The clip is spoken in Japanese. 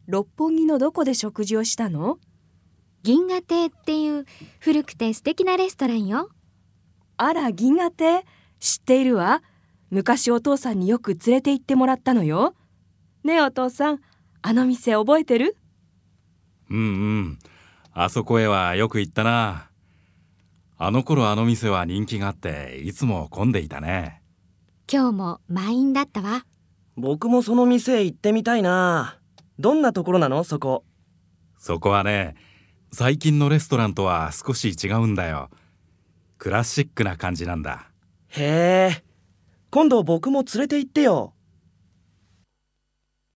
六本木のどこで食事をしたの？ 銀河亭っていう古くて素敵なレストランよ。 あら、銀河亭、知っているわ。昔お父さんによく連れて行ってもらったのよ。ねえお父さん、あの店覚えてる？ うんうん、あそこへはよく行ったな。あの頃あの店は人気があっていつも混んでいたね。 今日も満員だったわ。 僕もその店へ行ってみたいな。どんなところなの、そこ？ そこはね、最近のレストランとは少し違うんだよ。クラシックな感じなんだ。 へえ、今度僕も連れて行ってよ。